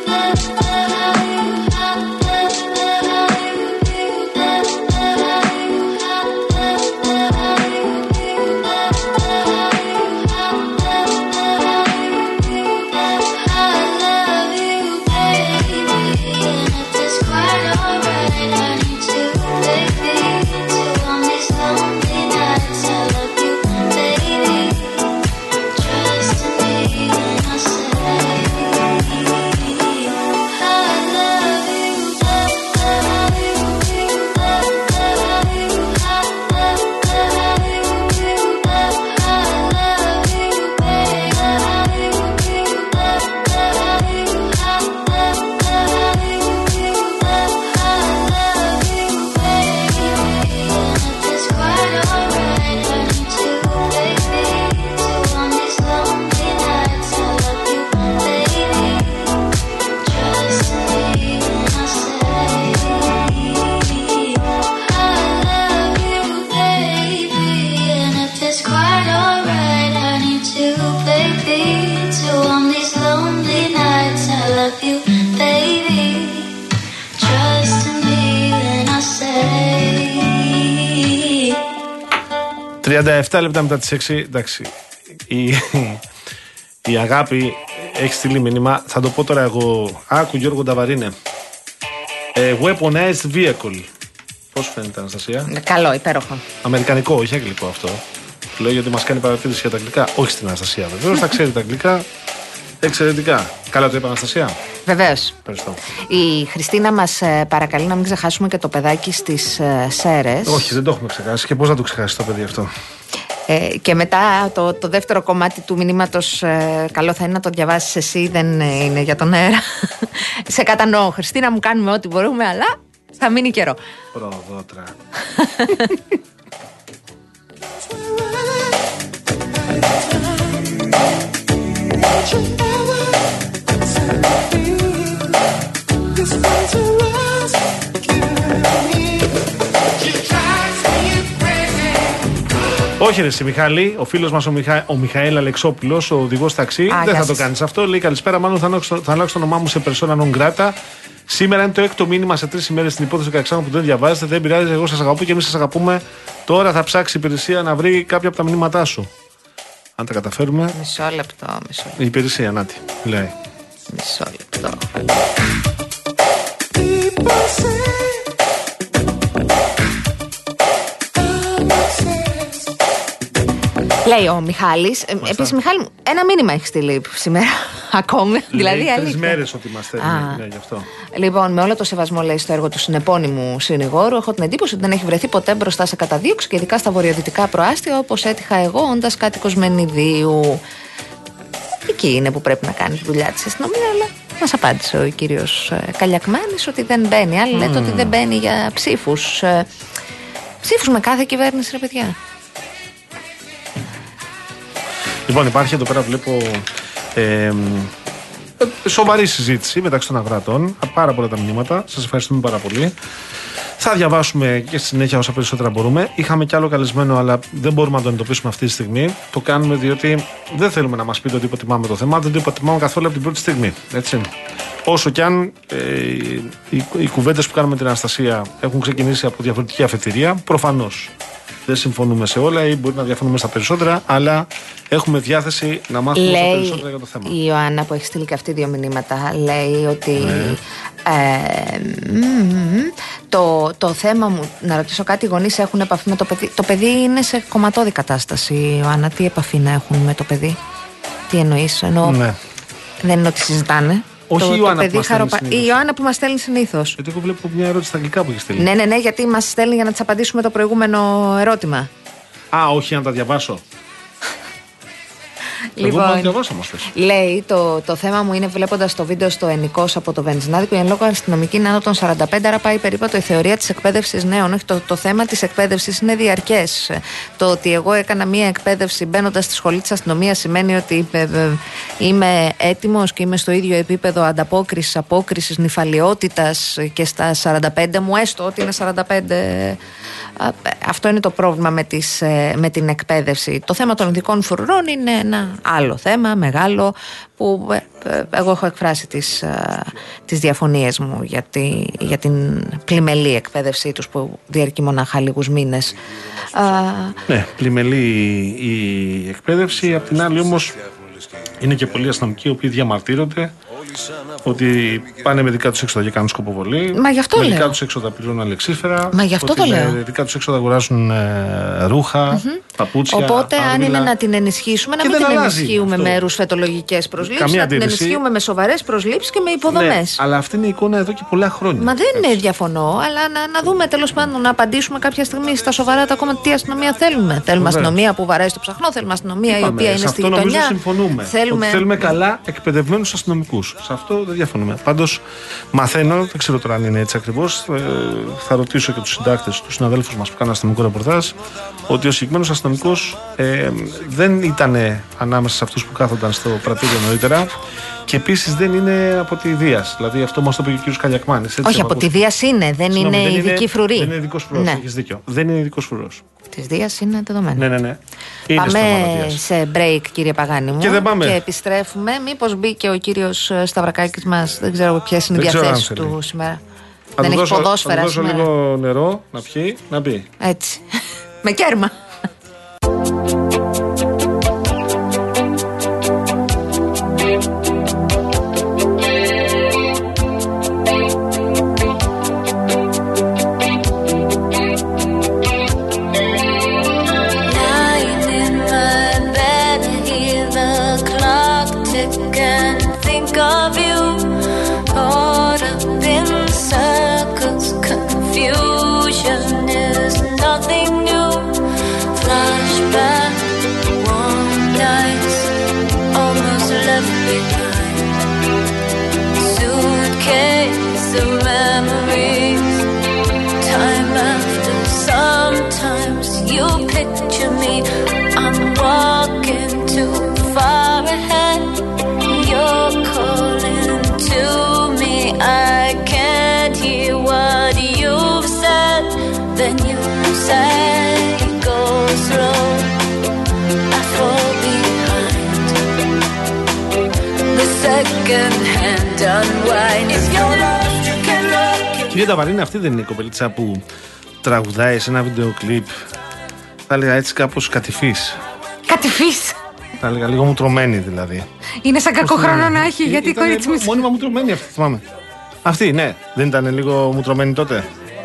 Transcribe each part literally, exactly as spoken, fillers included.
τριάντα επτά λεπτά μετά τις έξι, εντάξει, η, η αγάπη έχει στείλει μήνυμα, θα το πω τώρα εγώ. Άκου Γιώργο Νταβαρίνε. Ε, weaponized vehicle. Πώς φαίνεται, Αναστασία? Καλό, υπέροχο. Αμερικανικό, όχι αγγλικό αυτό. Λέω γιατί μας κάνει παρατήρηση για τα αγγλικά. Όχι στην Αναστασία βεβαίως, θα ξέρει τα αγγλικά. Εξαιρετικά. Καλά το είπα, Αναστασία. Βεβαίως. Ευχαριστώ. Η Χριστίνα μας παρακαλεί να μην ξεχάσουμε και το παιδάκι στις Σέρρες. Όχι, δεν το έχουμε ξεχάσει. Και πώς να το ξεχάσει το παιδί αυτό? Ε, και μετά το, το δεύτερο κομμάτι του μηνύματος, ε, καλό θα είναι να το διαβάσεις εσύ, δεν είναι για τον αέρα. Σε κατανοώ, Χριστίνα, μου κάνουμε ό,τι μπορούμε, αλλά θα μείνει καιρό. Προδότρα. Όχι ρε εσύ Μιχάλη, ο φίλος μας ο, Μιχα... ο Μιχαήλ Αλεξόπουλος, ο οδηγός ταξί, Α, δεν θα το κάνεις αυτό. Λέει καλησπέρα, μάλλον θα αλλάξω, θα αλλάξω το όνομά μου σε persona non grata. Σήμερα είναι το έκτο μήνυμα σε τρεις ημέρες στην υπόθεση Κακσάνου που δεν διαβάζετε. Δεν πειράζει, εγώ σας αγαπώ και εμείς σας αγαπούμε. Τώρα θα ψάξει η υπηρεσία να βρει κάποια από τα μηνύματά σου. Αν τα καταφέρουμε. Μισό λεπτό, μισό λεπτό. Η υπηρεσία, νάτι, λέει. Μισό λεπτό. Λέει ο Μιχάλης. Ε, Επίσης, Μιχάλη, ένα μήνυμα έχει στείλει σήμερα ακόμη. Δηλαδή, τρεις μέρες ότι μας στέλνει. Ναι, γι' αυτό. Λοιπόν, με όλο το σεβασμό, λέει, στο έργο του συνεπώνυμου συνηγόρου, έχω την εντύπωση ότι δεν έχει βρεθεί ποτέ μπροστά σε καταδίωξη και ειδικά στα βορειοδυτικά προάστια, όπως έτυχα εγώ, όντας κάτοικος Μενιδίου. Εκεί είναι που πρέπει να κάνει τη δουλειά της αστυνομία, αλλά μας απάντησε ο κύριος Καλιακμάνης ότι δεν μπαίνει. Άλλοι mm. λέτε ότι δεν μπαίνει για ψήφους. Ψήφους με κάθε κυβέρνηση, ρε παιδιά. Λοιπόν, υπάρχει εδώ πέρα, βλέπω ε, σοβαρή συζήτηση μεταξύ των αγράτων. Πάρα πολλά τα μηνύματα. Σας ευχαριστούμε πάρα πολύ. Θα διαβάσουμε και στη συνέχεια όσα περισσότερα μπορούμε. Είχαμε κι άλλο καλεσμένο, αλλά δεν μπορούμε να το εντοπίσουμε αυτή τη στιγμή. Το κάνουμε διότι δεν θέλουμε να μας πείτε ότι υποτιμάμε το θέμα. Δεν το υποτιμάμε καθόλου από την πρώτη στιγμή. Έτσι. Όσο κι αν ε, οι, οι κουβέντες που κάνουμε με την Αναστασία έχουν ξεκινήσει από διαφορετική αφετηρία, προφανώς δεν συμφωνούμε σε όλα ή μπορεί να διαφωνούμε στα περισσότερα, αλλά έχουμε διάθεση να μάθουμε λέει, περισσότερα για το θέμα. Η Ιωάννα που έχει στείλει και αυτή δύο μηνύματα λέει ότι ναι. ε, το, το θέμα μου, να ρωτήσω κάτι, οι γονείς έχουν επαφή με το παιδί. Το παιδί είναι σε κομματώδη κατάσταση, Ιωάννα. Τι επαφή να έχουν με το παιδί? Τι εννοείς? Εννοώ, ναι. Δεν είναι ότι συζητάνε. Όχι το, η Ιωάννα που μας χαροπα... στέλνει Η Ιωάννα που μας στέλνει συνήθως. Γιατί εγώ βλέπω μια ερώτηση στα αγγλικά που έχει στείλει. Ναι, ναι, ναι, γιατί μας στέλνει για να της απαντήσουμε το προηγούμενο ερώτημα. Α, όχι, να τα διαβάσω. Λοιπόν, εγώ διαβάσω, όμως, λέει το, το θέμα μου είναι βλέποντας το βίντεο στο Ενικός από το Βενζινάδικο, η εν λόγω αστυνομική είναι άνω των σαράντα πέντε, άρα πάει περίπατο η θεωρία της εκπαίδευσης νέων. Όχι, το, το θέμα της εκπαίδευσης είναι διαρκές. Το ότι εγώ έκανα μία εκπαίδευση μπαίνοντας στη σχολή της αστυνομίας σημαίνει ότι ε, ε, είμαι έτοιμος και είμαι στο ίδιο επίπεδο ανταπόκρισης, απόκρισης, νηφαλιότητας και στα σαράντα πέντε μου, έστω ότι είναι σαράντα πέντε. Αυτό είναι το πρόβλημα με, τις, με την εκπαίδευση. Το θέμα των ειδικών φρουρών είναι ένα άλλο θέμα, μεγάλο, που εγώ έχω εκφράσει τις, τις διαφωνίες μου για, τη, για την πλημελή εκπαίδευσή τους που διαρκεί μονάχα λίγους μήνες. Ναι, πλημελή η εκπαίδευση, απ' την άλλη όμως είναι και πολλοί αστυνομικοί οι οποίοι διαμαρτύρονται ότι πάνε με δικά τους έξοδα και κάνουν σκοποβολή. Μα γι' αυτό με λέω. δικά τους έξοδα πληρώνουν αλεξίφερα. Μα γι' αυτό το λέω. Με δικά τους έξοδα αγοράζουν ε, ρούχα, mm-hmm. παπούτσια. Οπότε, άρβιλα. Αν είναι να την ενισχύσουμε, να και μην την αλλάζει ενισχύουμε αυτό. με ρουσφετολογικές προσλήψεις, Καμία να την αντίρρηση. ενισχύουμε με σοβαρές προσλήψεις και με υποδομές. Ναι, αλλά αυτή είναι η εικόνα εδώ και πολλά χρόνια. Μα δεν είναι διαφωνώ, αλλά να, να δούμε τέλος πάντων, να απαντήσουμε κάποια στιγμή στα σοβαρά τα κόμματα τι αστυνομία θέλουμε. Θέλουμε αστυνομία που βαράει στο ψαχνό, θέλουμε αστυνομία η οποία είναι στη γειτονιά. Νομίζω συμφωνούμε. Θέλουμε... Ότι θέλουμε καλά εκπαιδευμένους αστυνομικούς. Σε αυτό δεν διαφωνούμε. Πάντως μαθαίνω, δεν ξέρω τώρα αν είναι έτσι ακριβώς. Ε, θα ρωτήσω και τους συντάκτες, τους συναδέλφους μας που κάνουν αστυνομικό ρεπορτάζ, ότι ο συγκεκριμένος αστυνομικός ε, δεν ήταν ανάμεσα σε αυτούς που κάθονταν στο πρατήριο νωρίτερα. Και επίσης δεν είναι από τη Δίας. Δηλαδή αυτό μας το είπε και ο κ. Καλιακμάνης. Όχι, από, από τη Δίας είναι, δεν Συγνώμη, είναι δεν ειδική φρουρή. Δεν είναι ειδικός φρουρός, ναι. Έχεις δίκιο. Δεν είναι ειδικός φρουρός. Της Δίας είναι δεδομένο. Ναι, ναι, ναι. Είναι πάμε σε break, κύριε Παγάνη μου. Και δεν πάμε. Και επιστρέφουμε. Μήπως μπήκε ο κύριος Σταυρακάκης μας, δεν ξέρω ποιες είναι οι διαθέσεις του σήμερα. Θα δεν έχει δώσω, ποδόσφαιρα θα δώσω σήμερα. λίγο νερό να πιει, να μπει. Έτσι. Με κέρμα. Κυρία Ταβαρίνη, αυτή δεν είναι η κοπελίτσα που τραγουδάει σε ένα βίντεο κλιπ? Θα έλεγα έτσι κάπως κατηφής. Κατηφής. Θα έλεγα λίγο μουτρωμένη δηλαδή. Είναι σαν κακό χρόνο να έχει, γιατί η κορίτσι μου. Μόνιμα μουτρωμένη αυτή, θυμάμαι. Αυτή, ναι. Δεν ήταν λίγο μουτρωμένη τότε?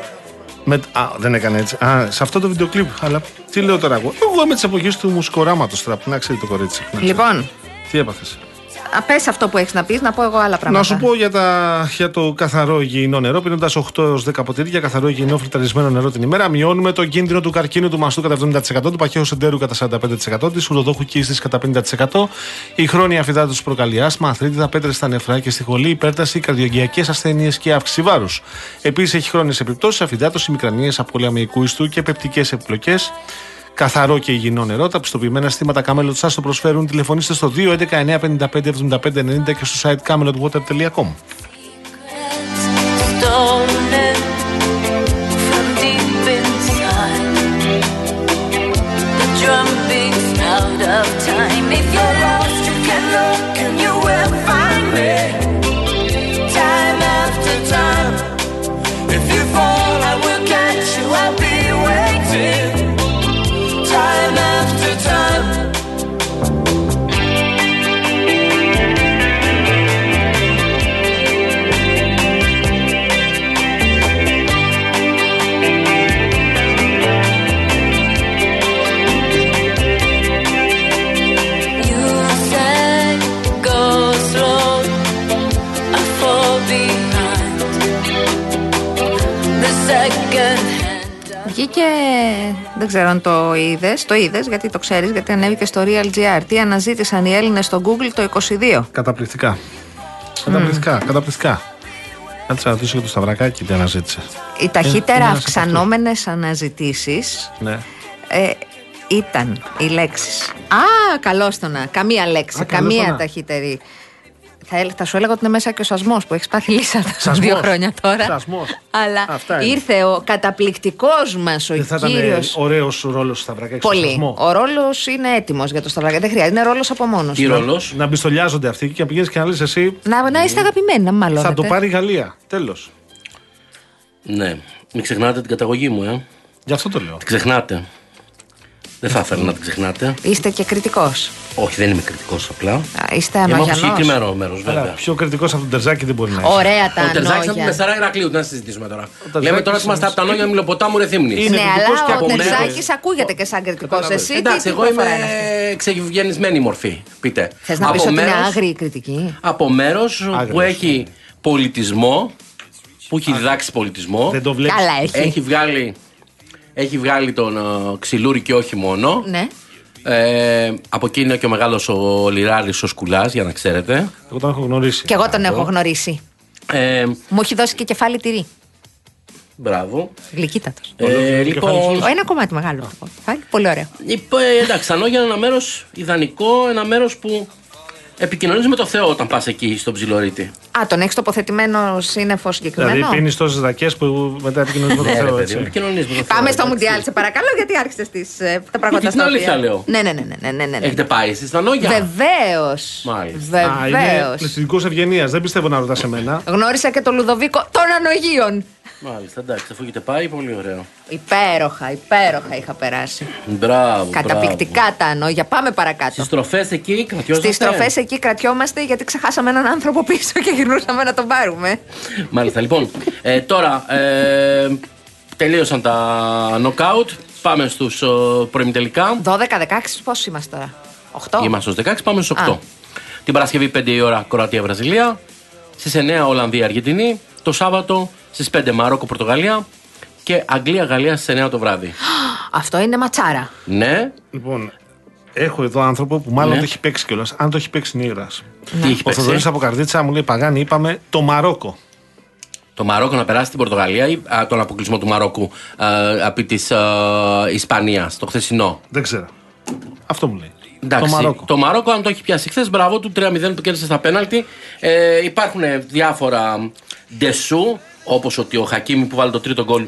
Με... Α, δεν έκανε έτσι. Α, σε αυτό το βίντεο κλιπ. Αλλά τι λέω τώρα εγώ. Εγώ είμαι της εποχής του μουσικοράματος τώρα, που να ξέρει το κορίτσι. Λοιπόν. Τι έπαθες? Πες αυτό που έχεις να πεις, να πω εγώ άλλα πράγματα. Να σου πω για, τα, για το καθαρό υγιεινό νερό. Πίνοντας οκτώ έως δέκα ποτήρια καθαρό υγιεινό φιλτραρισμένο νερό την ημέρα, μειώνουμε το κίνδυνο του καρκίνου του μαστού κατά εβδομήντα τοις εκατό, του παχαίου σεντέρου κατά σαράντα πέντε τοις εκατό, της ουροδόχου κύστης κατά πενήντα τοις εκατό. Η χρόνια αφυδάτωση προκαλεί άσμα, αθρίτιδα, πέτρες στα νεφρά και στη χολή, υπέρταση, καρδιογειακές ασθένειες και αύξηση βάρους. Επίσης έχει χρόνιες επιπτώσεις, αφυδάτωση, μικρανίες, απώλεια μυϊκού ιστού και πεπτικές επιπλοκές. Καθαρό και υγιεινό νερό. Τα πιστοποιημένα συστήματα Camelot σας το προσφέρουν. Τηλεφωνήστε στο δύο έντεκα εννιακόσια πενήντα πέντε εβδομήντα πέντε ενενήντα και στο site camelot water τελεία com. Βγήκε, δεν ξέρω αν το είδες, το είδες γιατί το ξέρεις, γιατί ανέβηκε στο Real.gr. Τι αναζήτησαν οι Έλληνες στο Google το είκοσι δύο. Καταπληκτικά. Καταπληκτικά, mm. καταπληκτικά. Κάτσε να ρωτήσω για το Σταυρακάκι τι αναζήτησε. Οι ταχύτερα αυξανόμενες αναζητήσεις ναι. ε, ήταν οι λέξεις. Α, καλώς το να. Καμία λέξη, Α, καμία να. ταχύτερη. Θα, θα σου έλεγα ότι είναι μέσα και ο σασμός που έχει πάθει λύσα δύο χρόνια τώρα. Σασμός. Αλλά ήρθε ο καταπληκτικός μας ο κύριος. Δεν θα ήταν ωραίος ρόλος στο Σταυρακάκη. Πολύ. Ο ρόλος είναι έτοιμος για το Σταυρακάκη. Δεν χρειάζεται. Είναι ρόλος από μόνος. Τι ρόλος? Να μπιστολιάζονται αυτοί και να πηγαίνεις και να λες εσύ. Να, να είστε αγαπημένοι, να μάλλον. Θα το πάρει η Γαλλία. Τέλος. Ναι. Μην ξεχνάτε την καταγωγή μου, ε. Γι' αυτό το λέω. Την ξεχνάτε. Δεν θα ήθελα να την ξεχνάτε. Είστε και κριτικός. Όχι, δεν είμαι κριτικός απλά. Α, είστε αναγιανός. Είμαι από συγκεκριμένο μέρος, βέβαια. Αλλά πιο κριτικός από τον Τερζάκη δεν μπορεί να είναι. Ωραία τα Ο Τερζάκης ανόγια. από τη Μεσαρά Ηρακλείου, τι να συζητήσουμε τώρα. Λέμε τώρα ότι είμαστε από τα ανόγια Μιλοποτάμου Ρεθύμνης. Ναι, αλλά ο από Τερζάκης ακούγεται και σαν κριτικός. Εσύ εντάξει, εγώ είμαι εξευγενισμένη μορφή. Πείτε. Θες να πεις ότι είναι άγριη κριτική? Από μέρος που έχει πολιτισμό, που έχει διδάξει πολιτισμό. Δεν το βλέπεις. Καλά έχει. Έχει βγάλει, έχει βγάλει τον uh, Ξυλούρη και όχι μόνο. Ναι. Ε, από εκεί είναι και ο μεγάλος ο Λιράρης ο Σκουλάς, για να ξέρετε. Εγώ τον έχω γνωρίσει. Και εγώ τον έχω γνωρίσει. Ε, Μου έχει δώσει και κεφάλι τυρί. Μπράβο. Γλυκύτατος. Ε, λοιπόν, Ο, ένα κομμάτι μεγάλο. Πολύ ωραίο. είπε, εντάξει, Ανόγια είναι ένα μέρος ιδανικό, ένα μέρος που επικοινωνείς με το Θεό όταν πας εκεί στον Ψιλορίτη. Α, τον έχει τοποθετημένο σύννεφο συγκεκριμένο. Δηλαδή πίνεις τόσες ρακές που μετά επικοινωνείς με το Θεό. έτσι. Επικοινωνείς με το Θεό. Πάμε στο Μουντιάλ, σε παρακαλώ, γιατί άρχισε τις, ε, τα πράγματα την στα αλήθεια οποία. λέω. Ναι, ναι, ναι, ναι, ναι, ναι, ναι. Έχετε πάει εσείς στα Ανόγια? Βεβαίως. Μάλιστα. Α, είναι Βεβαίως. πληθυντικός ευγενίας. Δεν πιστεύω να ρωτάς εμένα. Γνώρισα και τον Λουδοβίκο των Ανογίων. Μάλιστα, εντάξει, αφού έχετε πάει, πολύ ωραίο. Υπέροχα, υπέροχα είχα περάσει. Μπράβο. Καταπληκτικά τα Ανόγια. Πάμε παρακάτω. Στις στροφές εκεί κρατιόμαστε. Στις στροφές εκεί κρατιόμαστε γιατί ξεχάσαμε έναν άνθρωπο πίσω και γυρνούσαμε να τον πάρουμε. Μάλιστα, λοιπόν. Ε, τώρα, ε, τελείωσαν τα νοκάουτ. Πάμε στους ε, προημιτελικά. δώδεκα δεκαέξι, πόσοι είμαστε τώρα? οκτώ. Είμαστε στους δεκαέξι, πάμε στους οκτώ. Α. Την Παρασκευή πέντε η ώρα Κροατία-Βραζιλία. Στις εννιά Ολλανδία-Αργεντινή. Το Σάββατο στις πέντε Μαρόκο-Πορτογαλία. Και Αγγλία-Γαλλία στις εννιά το βράδυ. Αυτό είναι ματσάρα. Ναι. Λοιπόν, έχω εδώ άνθρωπο που μάλλον Ναι. το έχει παίξει κιόλας. Αν το έχει παίξει Νίγρας. Τι έχει Ο παίξει? Θοδωρής από Καρδίτσα μου λέει: Παγάνη, είπαμε το Μαρόκο. Το Μαρόκο να περάσει την Πορτογαλία ή α, τον αποκλεισμό του Μαρόκου από τη Ισπανία, το χθεσινό. Δεν ξέρω. Αυτό μου λέει. Εντάξει, Το Μαρόκο. το Μαρόκο, αν το έχει πιάσει χθε, μπράβο του, τρία μηδέν που κέρδισε στα πέναλτι. Ε, υπάρχουν διάφορα ντεσού, όπως ότι ο Χακίμι που βάλει το τρίτο γκολ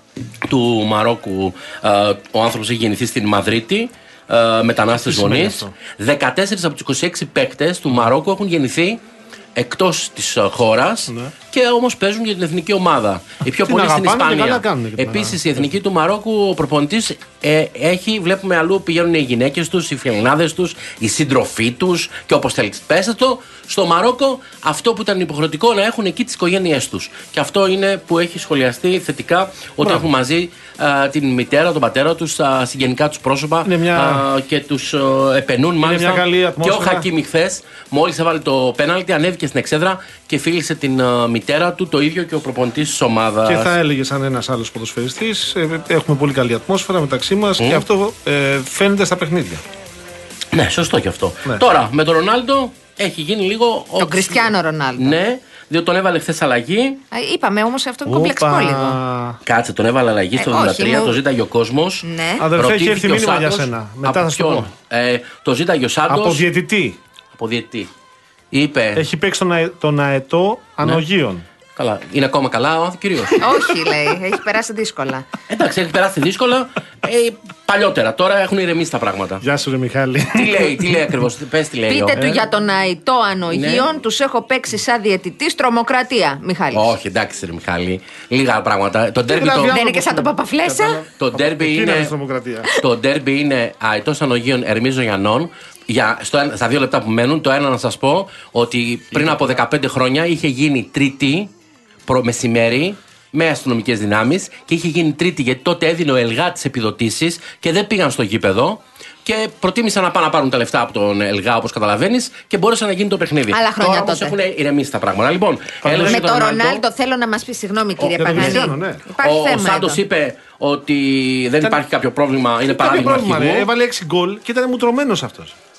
του Μαρόκου, ε, ο άνθρωπος έχει γεννηθεί στην Μαδρίτη, ε, μετανάστες Τι σημαίνει γονείς. αυτό? δεκατέσσερις από τους είκοσι έξι παίκτες του Μαρόκου έχουν γεννηθεί εκτός της ε, χώρας, Ναι. και όμως παίζουν για την εθνική ομάδα. Οι πιο Την πολλοί στην αγαπάνε και Ισπανία. καλά κάνουν και την Επίσης η εθνική του Μαρόκου, ο προπονητής ε, έχει, βλέπουμε αλλού πηγαίνουν οι γυναίκες τους, οι φιλενάδες τους, οι σύντροφοί τους και όπως θέλετε πέστε το. Στο Μαρόκο αυτό που ήταν υποχρεωτικό να έχουν εκεί τις οικογένειές τους. Και αυτό είναι που έχει σχολιαστεί θετικά, ότι Μπράβο. έχουν μαζί α, την μητέρα, τον πατέρα τους, τα συγγενικά τους πρόσωπα, Είναι μια- α, και τους α, επενούν μάλιστα. μια καλή Και ο ατμόσφαιρα. Χακίμι χθες, μόλις έβαλε το πέναλτι, ανέβηκε στην εξέδρα και φίλησε την α, μητέρα του, το ίδιο και ο προπονητής της ομάδας. Και θα έλεγε σαν ένας άλλος ποδοσφαιριστής, ε, έχουμε πολύ καλή ατμόσφαιρα μεταξύ μας και αυτό ε, φαίνεται στα παιχνίδια. Ναι, σωστό και αυτό. Ναι. Τώρα, με τον Ρονάλντο έχει γίνει λίγο. Τον Κριστιάνο Ρονάλντο. Ναι, διότι τον έβαλε χθε αλλαγή. Α, είπαμε όμως αυτό είναι κομπλεξικό λίγο. Κάτσε, τον έβαλε αλλαγή στο Ε, εβδομήντα όχι, τρία, μου- το ζήταγε ο κόσμος. Ναι. Αδερφέ, έχει έρθει Ρωτήθηκε ο μήνυμα για Σάντος. σένα. Μετά Από θα σου το ποιον? πω. Ε, το ζήταγε ο Σάντος. Από διαιτητή. Από διαιτητή. Είπε. Έχει παίξει τον, αε- τον αετό ανογίων. Καλά, είναι ακόμα καλά ο κυρίως. Όχι, λέει, έχει περάσει δύσκολα. Εντάξει, έχει περάσει δύσκολα. Ε, παλιότερα, τώρα έχουν ηρεμήσει τα πράγματα. Γεια σου, ρε Μιχάλη. Τι λέει, τι λέει ακριβώς, πες τι λέει. Πείτε ο- του για τον αητό ανογίων, Ναι. τους έχω παίξει σαν διαιτητής τρομοκρατία, Μιχάλης. Όχι, εντάξει, ρε Μιχάλη. Λίγα πράγματα. Το ντέρμπι το. γράφει Δεν είναι και σαν τον Παπαφλέσσα. Το ντέρμπι Εκεί είναι είναι. η τρομοκρατία. Το ντέρμπι είναι αετός ανογίων Ερμής Γιαννών. Για, στο, ένα- στα δύο λεπτά που μένουν, το ένα να σας πω ότι πριν από δεκαπέντε χρόνια είχε γίνει Τρίτη προ μεσημέρι με αστυνομικές δυνάμεις και είχε γίνει Τρίτη γιατί τότε έδινε ο ΕΛΓΑ τις επιδοτήσεις και δεν πήγαν στο γήπεδο. Και προτίμησαν να πάνε να πάρουν τα λεφτά από τον ΕΛΓΑ, όπως καταλαβαίνεις, και μπόρεσε να γίνει το παιχνίδι. Άλλα χρόνια Τώρα όμως τότε. έχουν ηρεμήσει τα πράγματα. Λοιπόν, έλεγε Με τον τον Ρονάλντο. Ρονάλντο θέλω να μας πει, συγγνώμη κύριε για τον Παγανή. Κριστιάνο, ναι. Υπάρχει Ο, ο θέμα Σάντος εδώ. είπε ότι δεν υπάρχει κάποιο πρόβλημα, είναι Κάποιο παράδειγμα πρόβλημα, ρε. αρχηγού. Έβαλε έξι γκολ και ήταν μουτρωμένος αυτός.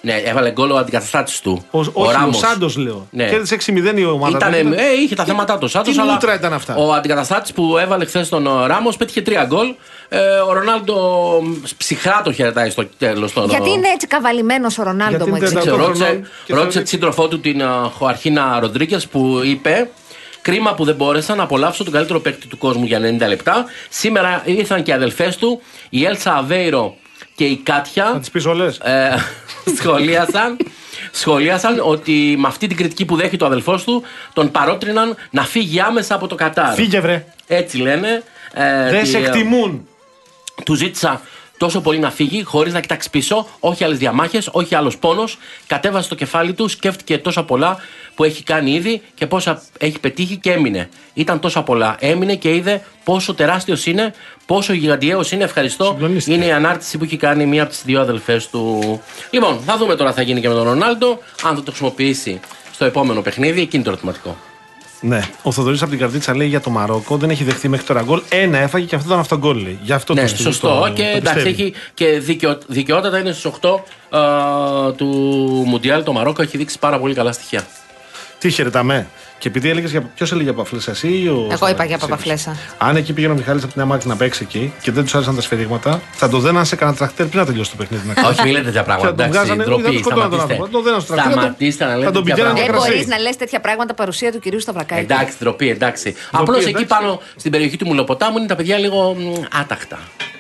Ναι, έβαλε γκολ ο αντικαταστάτης του. Ο, ο, όχι, Ράμος. ο Σάντος λέω. Ναι. Κέρδισε έξι μηδέν η ομάδα. Ήτανε, ήταν... ε, είχε τα θέματα του Σάντος, Τι αλλά μούτρα ήταν αυτά. ο αντικαταστάτης που έβαλε χθες τον Ράμος πέτυχε τρία γκολ. Ε, ο Ρονάλντο ψυχρά το χαιρετάει στο τέλος. Τον... Γιατί είναι έτσι καβαλημένος ο Ρονάλντο μου, έτσι. Ρώτησε, ρώτησε τη σύντροφό του την Χοαρχίνα Ροντρίγκες που είπε. Κρίμα που δεν μπόρεσα να απολαύσω τον καλύτερο παίκτη του κόσμου για ενενήντα λεπτά. Σήμερα ήρθαν και οι αδελφές του, η Έλσα Αβέιρο και η Κάτια. Να τις πεις όλες. Ε, σχολίασαν, σχολίασαν ότι με αυτή την κριτική που δέχει το αδελφός του, τον παρότριναν να φύγει άμεσα από το Κατάρ. Φύγε βρε. Έτσι λένε. Ε, δεν τι, σε εκτιμούν. Του ζήτησα τόσο πολύ να φύγει, χωρίς να κοιτάξει πίσω, όχι άλλες διαμάχες, όχι άλλος πόνος. Κατέβασε το κεφάλι του, σκέφτηκε τόσα πολλά που έχει κάνει ήδη και πόσα έχει πετύχει και έμεινε. Ήταν τόσα πολλά. Έμεινε και είδε πόσο τεράστιος είναι, πόσο γιγαντιαίος είναι. Ευχαριστώ. Είναι η ανάρτηση που έχει κάνει μία από τις δύο αδελφές του. Λοιπόν, θα δούμε τώρα τι θα γίνει και με τον Ρονάλντο. Αν θα το χρησιμοποιήσει στο επόμενο παιχνίδι, εκείνη το ερωτηματικό. Ναι. Ο Θοδωρής από την Καρδίτσα λέει για το Μαρόκο δεν έχει δεχθεί μέχρι τώρα γκολ. Ένα έφαγε και αυτό ήταν αυτογκόλ. Λέει. Γι' αυτό ναι, το σωστό. Το, και το εντάξει, έχει και δικαιω, δικαιότατα είναι στους οκτώ uh, του Μουντιάλ. Το Μαρόκο έχει δείξει πάρα πολύ καλά στοιχεία. Τι χαιρετάμε. Και επειδή έλεγε για. Ποιο έλεγε για Παπαφλέσσα, εσύ ή ο. Εγώ είπα για Παπαφλέσσα. Αν εκεί πήγαινε ο Μιχάλης από την Αμάκη να παίξει εκεί και δεν του άρεσαν τα σφαιρίγματα, θα το δέναν σε κανένα τρακτέρ πριν να τελειώσει το παιχνίδι. Όχι, μην λέτε τέτοια πράγματα. Εντάξει, ντροπή. Σταματήστε να λέτε τέτοια πράγματα. Δεν μπορεί να λε τέτοια πράγματα παρουσία του κυρίου Σταυρακάκη. Εντάξει, ντροπή, εντάξει. Απλώς εκεί πάνω στην περιοχή του Μουλοποτάμου είναι τα παιδιά λίγο άτακτα.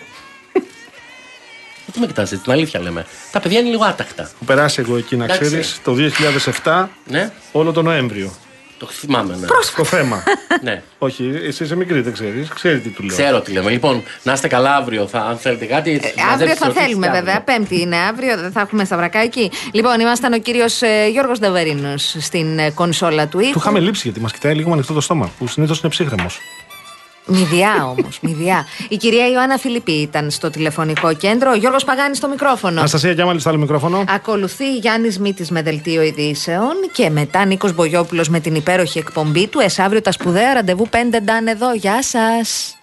Τι με κοιτάς έτσι, την αλήθεια λέμε. Τα παιδιά είναι λίγο άτακτα. Έχω περάσει εγώ εκεί να ξέρει το δύο χιλιάδες επτά ναι. όλο τον Νοέμβριο. Το θυμάμαι, ναι. Το θέμα. ναι. Όχι, εσύ είσαι μικρή, δεν ξέρει. Ξέρει τι του λέω. Ξέρω τι λέμε. Λοιπόν, να είστε καλά αύριο. Θα, αν θέλετε κάτι. Ε, αύριο θα θέλουμε, βέβαια. Πέμπτη είναι αύριο, δεν θα έχουμε Σταυρακάκι. Λοιπόν, ήμασταν ο κύριος ε, Γιώργος Νταβερίνος στην ε, κονσόλα του ήχου. Του είχαμε λείψει γιατί μας κοιτάει λίγο με ανοιχτό το στόμα, που συνήθως είναι ψύχρεμος. Μηδιά όμως, μηδιά. Η κυρία Ιωάννα Φιλιππή ήταν στο τηλεφωνικό κέντρο, ο Γιώργος Παγάνης στο μικρόφωνο. Αναστασία Γιάμαλη στο άλλο μικρόφωνο. Ακολουθεί Γιάννης Μήτης με δελτίο ειδήσεων και μετά Νίκος Μπογιόπουλος με την υπέροχη εκπομπή του. Εσάβριο τα σπουδαία ραντεβού πέντε ντάν εδώ. Γεια σας.